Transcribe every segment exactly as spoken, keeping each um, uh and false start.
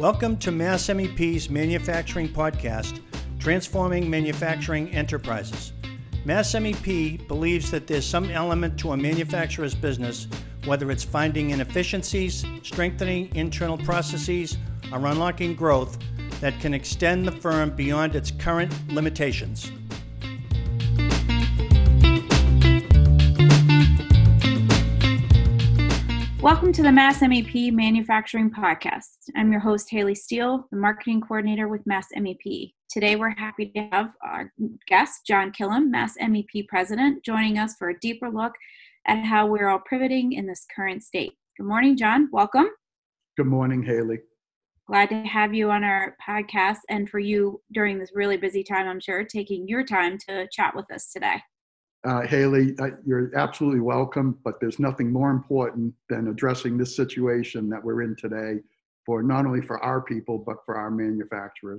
Welcome to Mass M E P's Manufacturing Podcast, Transforming Manufacturing Enterprises. Mass M E P believes that there's some element to a manufacturer's business, whether it's finding inefficiencies, strengthening internal processes, or unlocking growth, that can extend the firm beyond its current limitations. Welcome to the Mass M E P Manufacturing Podcast. I'm your host, Haley Steele, the Marketing Coordinator with Mass M E P. Today, we're happy to have our guest, John Killam, Mass M E P President, joining us for a deeper look at how we're all pivoting in this current state. Good morning, John. Welcome. Good morning, Haley. Glad to have you on our podcast and for you during this really busy time, I'm sure, taking your time to chat with us today. Uh, Haley, uh, you're absolutely welcome, but there's nothing more important than addressing this situation that we're in today for not only for our people, but for our manufacturers.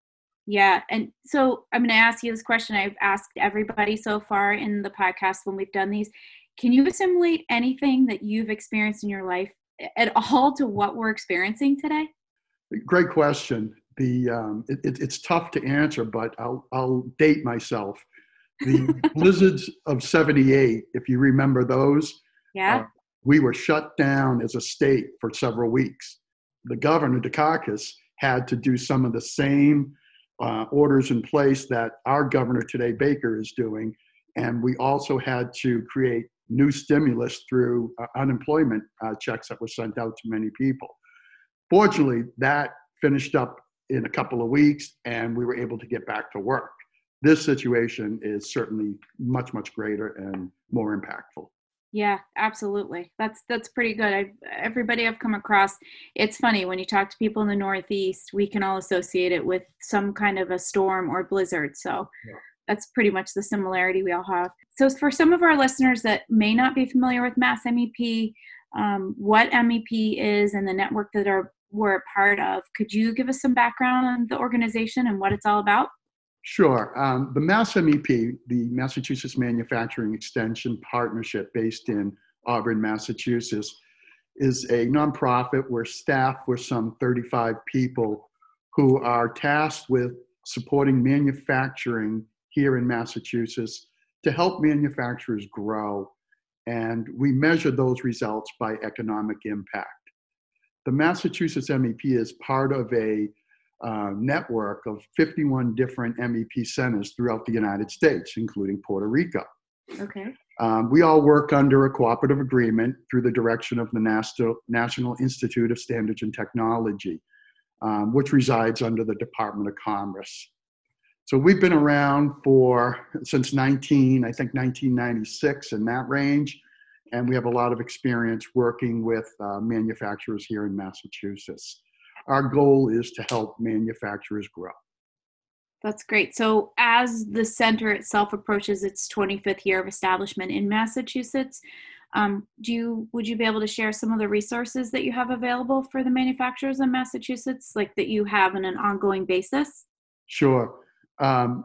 Yeah, and so I'm going to ask you this question I've asked everybody so far in the podcast when we've done these. Can you assimilate anything that you've experienced in your life at all to what we're experiencing today? Great question. The um, it, it, it's tough to answer, but I'll I'll date myself. The blizzards of seventy-eight, if you remember those, yeah, uh, we were shut down as a state for several weeks. The governor, Dukakis, had to do some of the same uh, orders in place that our governor today, Baker, is doing. And we also had to create new stimulus through uh, unemployment uh, checks that were sent out to many people. Fortunately, that finished up in a couple of weeks, and we were able to get back to work. This situation is certainly much, much greater and more impactful. Yeah, absolutely. That's that's pretty good. I've, everybody I've come across, it's funny, when you talk to people in the Northeast, we can all associate it with some kind of a storm or blizzard. So yeah. That's pretty much the similarity we all have. So for some of our listeners that may not be familiar with Mass M E P, um, what M E P is and the network that are, we're a part of, could you give us some background on the organization and what it's all about? Sure. Um, the Mass M E P, the Massachusetts Manufacturing Extension Partnership based in Auburn, Massachusetts, is a nonprofit. We're staffed with some thirty-five people who are tasked with supporting manufacturing here in Massachusetts to help manufacturers grow. And we measure those results by economic impact. The Massachusetts M E P is part of a Uh, network of fifty-one different M E P centers throughout the United States, including Puerto Rico. Okay. Um, we all work under a cooperative agreement through the direction of the National, National Institute of Standards and Technology, um, which resides under the Department of Commerce. So we've been around for, since nineteen, I think nineteen ninety-six, in that range, and we have a lot of experience working with uh, manufacturers here in Massachusetts. Our goal is to help manufacturers grow. That's great. So as the center itself approaches its twenty-fifth year of establishment in Massachusetts, um, do you, would you be able to share some of the resources that you have available for the manufacturers in Massachusetts, like that you have on an ongoing basis? Sure. Um,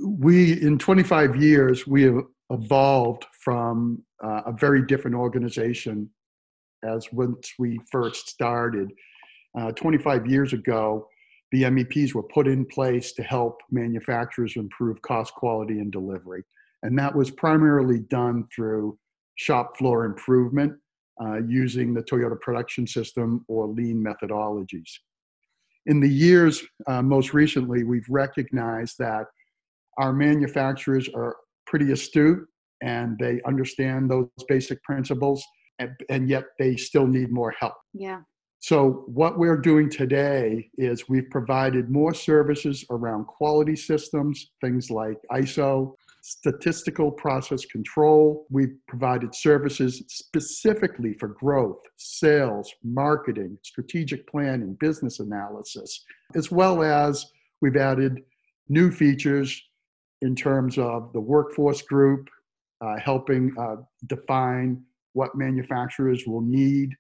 we, in twenty-five years, we have evolved from uh, a very different organization as once we first started. Uh, twenty-five years ago, the M E Ps were put in place to help manufacturers improve cost, quality, and delivery. And that was primarily done through shop floor improvement uh, using the Toyota Production System or lean methodologies. In the years uh, most recently, we've recognized that our manufacturers are pretty astute and they understand those basic principles, and, and yet they still need more help. Yeah. So what we're doing today is we've provided more services around quality systems, things like I S O, statistical process control. We've provided services specifically for growth, sales, marketing, strategic planning, business analysis, as well as we've added new features in terms of the workforce group, uh, helping uh, define what manufacturers will need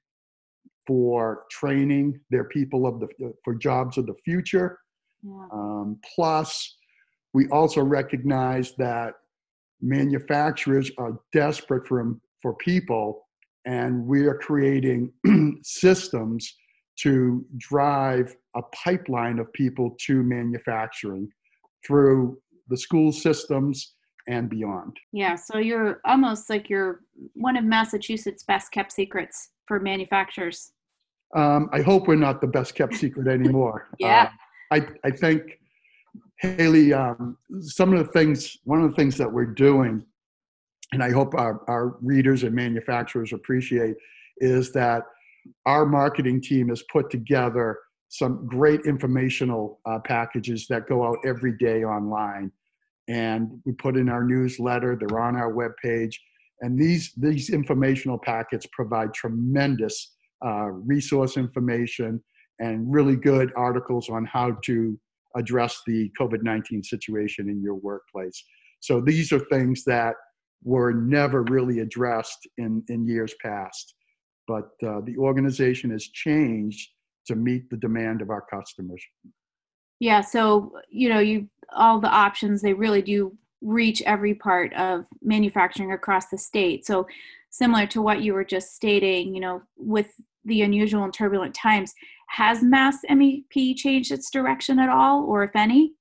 for training their people of the for jobs of the future. Yeah. Um, plus, we also recognize that manufacturers are desperate for for people, and we are creating systems to drive a pipeline of people to manufacturing through the school systems and beyond. Yeah, so you're almost like you're one of Massachusetts' best kept secrets for manufacturers. Um, I hope we're not the best kept secret anymore. Yeah. Uh, I, I think, Haley, um, some of the things, one of the things that we're doing, and I hope our, our readers and manufacturers appreciate, is that our marketing team has put together some great informational uh, packages that go out every day online. And we put in our newsletter, they're on our webpage. And these, these informational packets provide tremendous uh, resource information and really good articles on how to address the COVID nineteen situation in your workplace. So these are things that were never really addressed in, in years past. But uh, the organization has changed to meet the demand of our customers. Yeah, so you know, you all the options, they really do reach every part of manufacturing across the state. So similar to what you were just stating, you know, with the unusual and turbulent times, has Mass M E P changed its direction at all, or if any?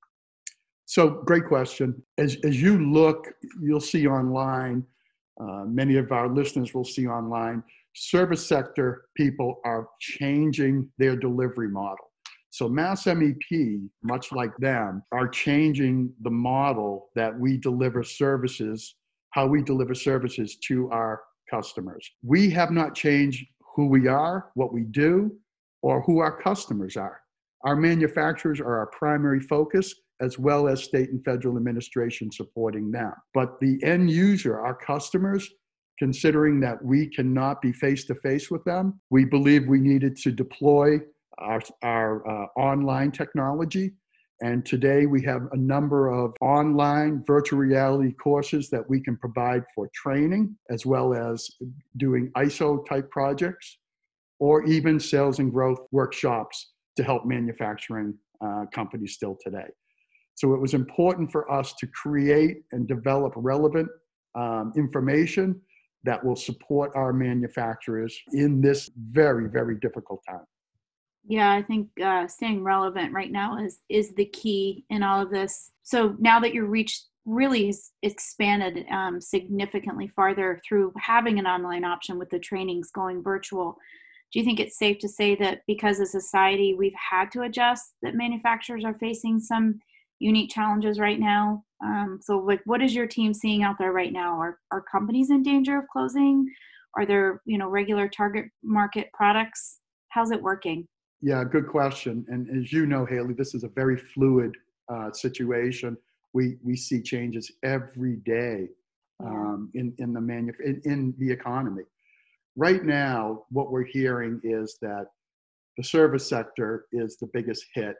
So great question. As, as you look, you'll see online, uh, many of our listeners will see online, service sector people are changing their delivery model. So Mass M E P, much like them, are changing the model that we deliver services, how we deliver services to our customers. We have not changed who we are, what we do, or who our customers are. Our manufacturers are our primary focus, as well as state and federal administration supporting them. But the end user, our customers, considering that we cannot be face-to-face with them, we believe we needed to deploy our, our uh, online technology. And today we have a number of online virtual reality courses that we can provide for training, as well as doing I S O type projects, or even sales and growth workshops to help manufacturing uh, companies still today. So it was important for us to create and develop relevant um, information that will support our manufacturers in this very, very difficult time. Yeah, I think uh, staying relevant right now is is the key in all of this. So now that your reach really is expanded um, significantly farther through having an online option with the trainings going virtual, do you think it's safe to say that because as a society we've had to adjust, that manufacturers are facing some unique challenges right now? Um, so like, what is your team seeing out there right now? Are, are companies in danger of closing? Are there, you know, regular target market products? How's it working? Yeah, good question. And as you know, Haley, this is a very fluid uh, situation. We we see changes every day um, in in the manu- in, in the economy. Right now, what we're hearing is that the service sector is the biggest hit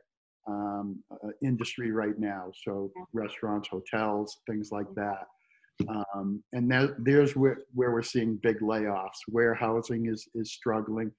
um, uh, industry right now. So restaurants, hotels, things like that. Um, and that, there's where, where we're seeing big layoffs. Warehousing is is struggling.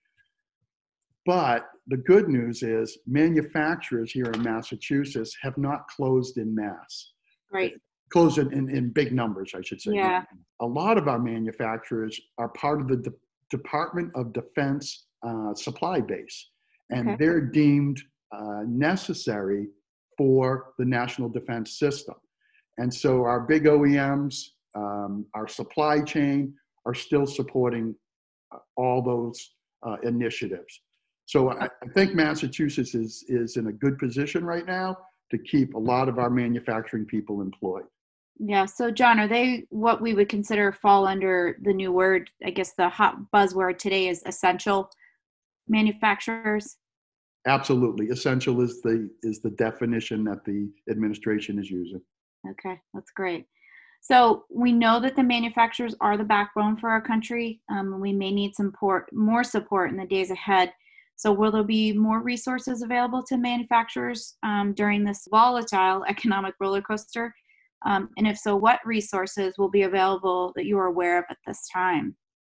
But the good news is manufacturers here in Massachusetts have not closed in mass. Right. Closed in, in, in big numbers, I should say. Yeah. A lot of our manufacturers are part of the De- Department of Defense uh, supply base, and Okay. they're deemed uh, necessary for the national defense system. And so our big O E Ms, um, our supply chain are still supporting uh, all those uh, initiatives. So I, I think Massachusetts is, is in a good position right now to keep a lot of our manufacturing people employed. Yeah. So John, are they what we would consider fall under the new word? I guess the hot buzzword today is essential manufacturers. Absolutely. Essential is the is the definition that the administration is using. Okay, that's great. So we know that the manufacturers are the backbone for our country. Um, we may need some port, more support in the days ahead. So will there be more resources available to manufacturers um, during this volatile economic roller coaster? Um, and if so, what resources will be available that you are aware of at this time?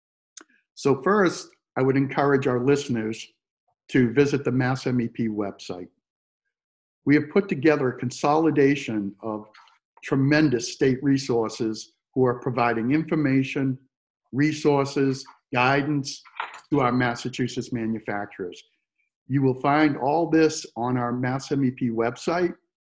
So first, I would encourage our listeners to visit the Mass M E P website. We have put together a consolidation of tremendous state resources who are providing information, resources, guidance to our Massachusetts manufacturers. You will find all this on our Mass M E P website,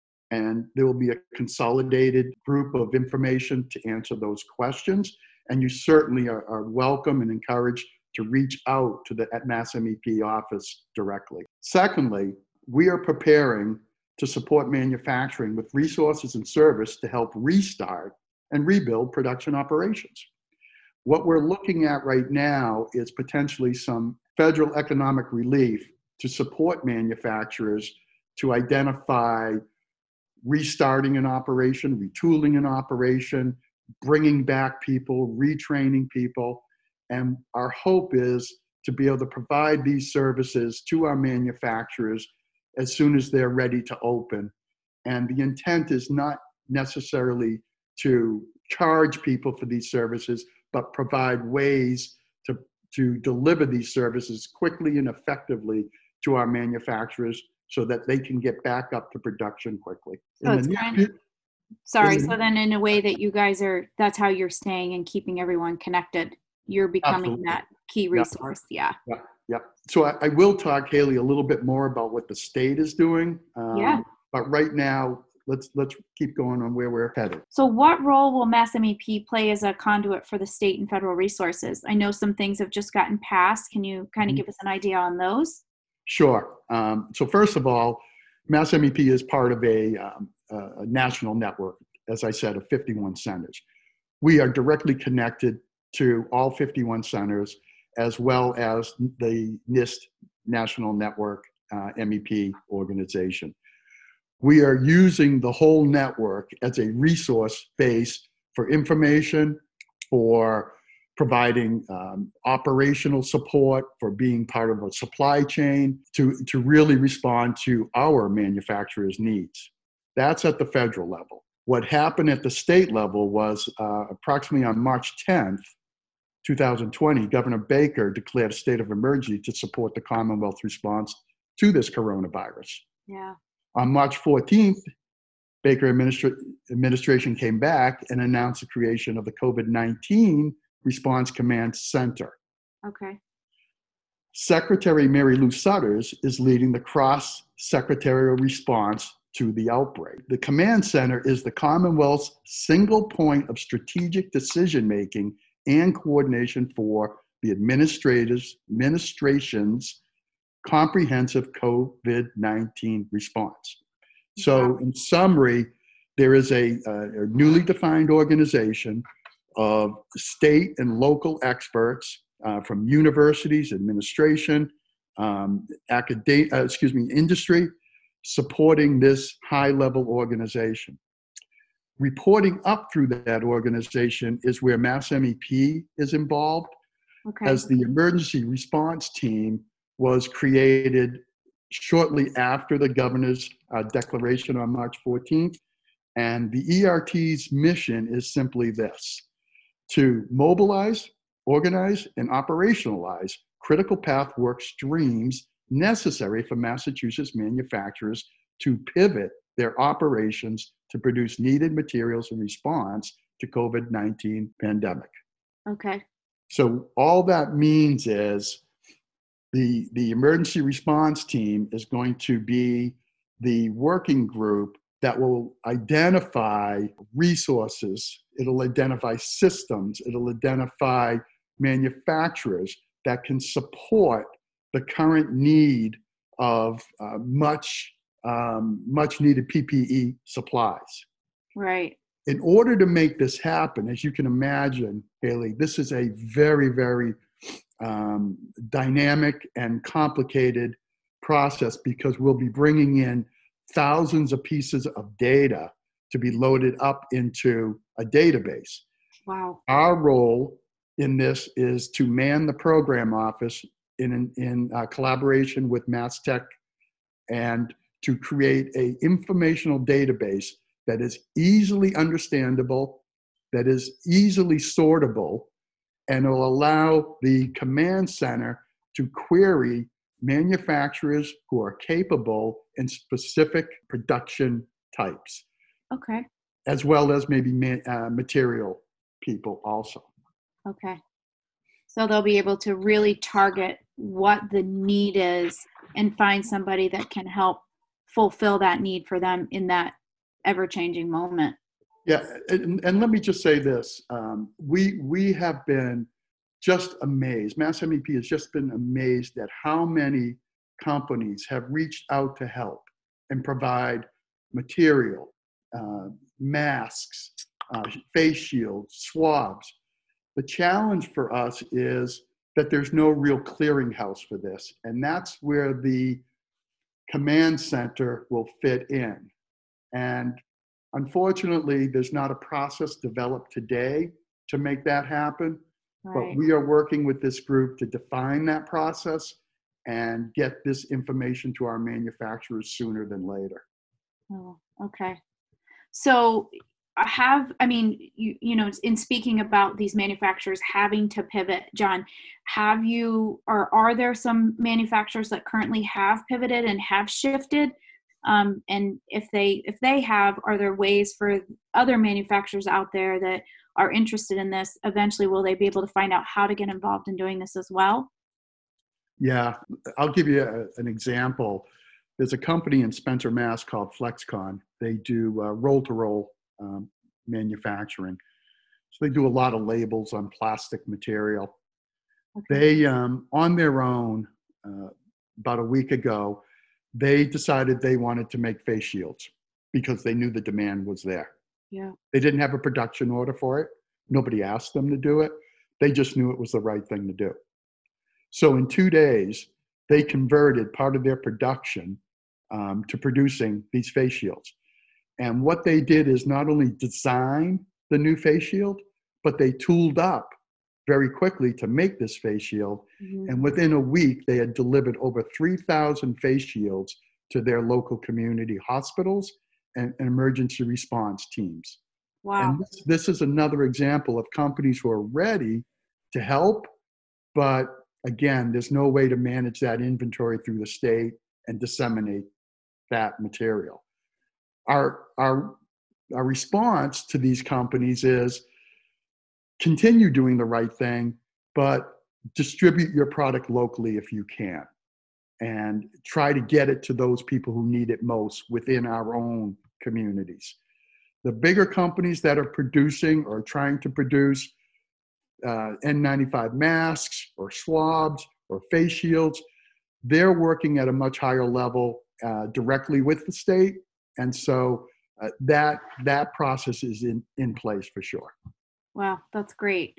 and there will be a consolidated group of information to answer those questions. And you certainly are, are welcome and encouraged to reach out to the at Mass M E P office directly. Secondly, we are preparing to support manufacturing with resources and service to help restart and rebuild production operations. What we're looking at right now is potentially some federal economic relief to support manufacturers to identify restarting an operation, retooling an operation, bringing back people, retraining people. And our hope is to be able to provide these services to our manufacturers as soon as they're ready to open. And the intent is not necessarily to charge people for these services, but provide ways to, to deliver these services quickly and effectively to our manufacturers so that they can get back up to production quickly. So In it's the near kind fu- of, sorry, in the- so then in a way that you guys are, that's how you're staying and keeping everyone connected. You're becoming Absolutely. that key resource. Yeah. Yeah, yeah. So I, I will talk, Haley, a little bit more about what the state is doing. Um, Yeah. But right now, let's let's keep going on where we're headed. So what role will Mass M E P play as a conduit for the state and federal resources? I know some things have just gotten passed. Can you kind of Mhm. give us an idea on those? Sure. Um, so first of all, Mass M E P is part of a, um, a national network, as I said, of fifty-one centers. We are directly connected to all fifty-one centers, as well as the NIST National Network uh, M E P organization. We are using the whole network as a resource base for information, for providing um, operational support, for being part of a supply chain, to, to really respond to our manufacturers' needs. That's at the federal level. What happened at the state level was uh, approximately on March tenth, two thousand twenty, Governor Baker declared a state of emergency to support the Commonwealth response to this coronavirus. Yeah. On March fourteenth, Baker administra- administration came back and announced the creation of the COVID nineteen Response Command Center. Okay. Secretary Mary Lou Sutters is leading the cross-secretarial response to the outbreak. The command center is the Commonwealth's single point of strategic decision-making and coordination for the administrators, administration's comprehensive COVID nineteen response. So in summary, there is a, a newly defined organization of state and local experts uh, from universities, administration, um, academic, uh, excuse me, industry, supporting this high-level organization. Reporting up through that organization is where Mass M E P is involved, Okay. as the emergency response team was created shortly after the governor's uh, declaration on March fourteenth. And the E R T's mission is simply this: to mobilize, organize, and operationalize critical path work streams necessary for Massachusetts manufacturers to pivot their operations to produce needed materials in response to COVID nineteen pandemic. Okay. So all that means is the, the emergency response team is going to be the working group that will identify resources, it'll identify systems, it'll identify manufacturers that can support the current need of uh, much, um, much needed P P E supplies. Right. In order to make this happen, as you can imagine, Haley, this is a very, very um, dynamic and complicated process, because we'll be bringing in thousands of pieces of data to be loaded up into a database. Wow. Our role in this is to man the program office in, in uh, collaboration with MassTech, and to create an informational database that is easily understandable, that is easily sortable, and will allow the command center to query manufacturers who are capable in specific production types, Okay. as well as maybe ma- uh, material people also. Okay. So they'll be able to really target what the need is and find somebody that can help fulfill that need for them in that ever-changing moment. Yeah, and, and let me just say this. Um, we, we have been just amazed. Mass M E P has just been amazed at how many companies have reached out to help and provide material, uh, masks, uh, face shields, swabs. The challenge for us is that there's no real clearinghouse for this. And that's where the command center will fit in. And unfortunately, there's not a process developed today to make that happen. Right. But we are working with this group to define that process and get this information to our manufacturers sooner than later. Oh, okay. So I have, I mean, you, you know, in speaking about these manufacturers having to pivot, John, have you, or are there some manufacturers that currently have pivoted and have shifted? Um, and if they, if they have, are there ways for other manufacturers out there that are interested in this? Eventually, will they be able to find out how to get involved in doing this as well? Yeah, I'll give you a, an example. There's a company in Spencer, Mass called Flexcon. They do uh, roll-to-roll um, manufacturing. So they do a lot of labels on plastic material. Okay. They, um, on their own, uh, about a week ago, they decided they wanted to make face shields because they knew the demand was there. Yeah. They didn't have a production order for it. Nobody asked them to do it. They just knew it was the right thing to do. So in two days, they converted part of their production um, to producing these face shields. And what they did is not only design the new face shield, but they tooled up very quickly to make this face shield. Mm-hmm. And within a week, they had delivered over three thousand face shields to their local community hospitals and, and emergency response teams. Wow. And this, this is another example of companies who are ready to help, but again, there's no way to manage that inventory through the state and disseminate that material. Our, our, our response to these companies is continue doing the right thing, but distribute your product locally if you can, and try to get it to those people who need it most within our own communities. The bigger companies that are producing or trying to produce uh, N ninety-five masks or swabs or face shields, they're working at a much higher level uh, directly with the state. And so uh, that that process is in, in place for sure. Wow, that's great.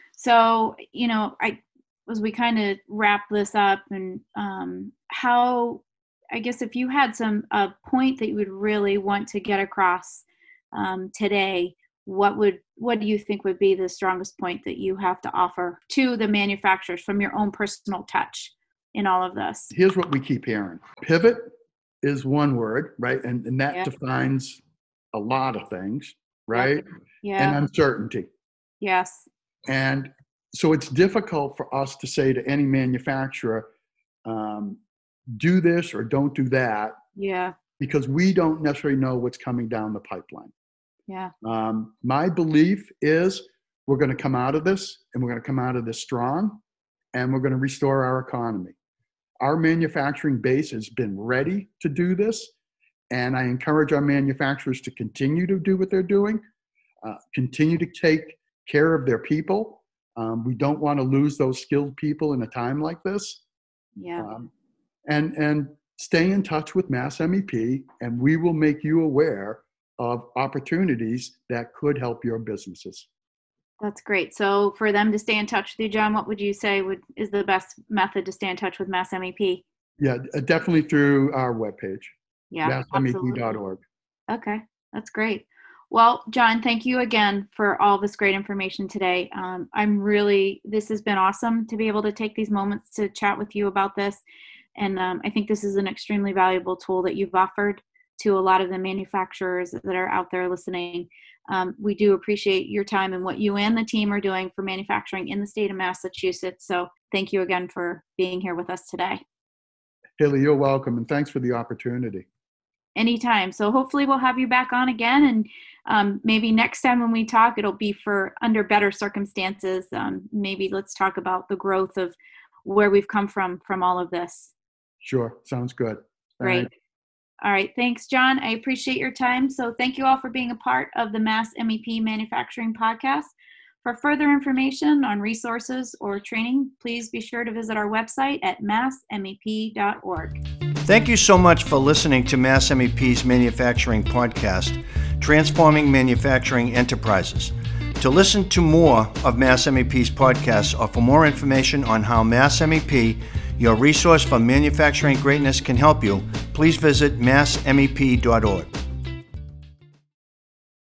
So, you know, I as we kind of wrap this up, and um, how, I guess if you had some a point that you would really want to get across um, today, what would what do you think would be the strongest point that you have to offer to the manufacturers from your own personal touch in all of this? Here's what we keep hearing. Pivot is one word, right? And, and that yeah. defines a lot of things, right? Yeah. And uncertainty. Yes. And so it's difficult for us to say to any manufacturer, um, do this or don't do that. Yeah. Because we don't necessarily know what's coming down the pipeline. Yeah. Um, my belief is we're going to come out of this, and we're going to come out of this strong, and we're going to restore our economy. Our manufacturing base has been ready to do this, and I encourage our manufacturers to continue to do what they're doing, uh, continue to take care of their people. Um, we don't want to lose those skilled people in a time like this. Yeah. Um, and, and stay in touch with Mass M E P, and we will make you aware of opportunities that could help your businesses. That's great. So for them to stay in touch with you, John, what would you say would is the best method to stay in touch with Mass M E P? Yeah, definitely through our webpage, yeah, mass M E P dot org. Okay, that's great. Well, John, thank you again for all this great information today. Um, I'm really, this has been awesome to be able to take these moments to chat with you about this. And um, I think this is an extremely valuable tool that you've offered to a lot of the manufacturers that are out there listening. Um, we do appreciate your time and what you and the team are doing for manufacturing in the state of Massachusetts. So thank you again for being here with us today. Haley, you're welcome, and thanks for the opportunity. Anytime. So hopefully we'll have you back on again, and um, maybe next time when we talk, it'll be for under better circumstances. Um, maybe let's talk about the growth of where we've come from from all of this. Sure. Sounds good. Great. Thanks. All right. Thanks, John. I appreciate your time. So thank you all for being a part of the Mass M E P Manufacturing Podcast. For further information on resources or training, please be sure to visit our website at mass m e p dot org. Thank you so much for listening to Mass M E P's Manufacturing Podcast, Transforming Manufacturing Enterprises. To listen to more of Mass M E P's podcasts or for more information on how Mass M E P, your resource for manufacturing greatness, can help you, please visit mass m e p dot org.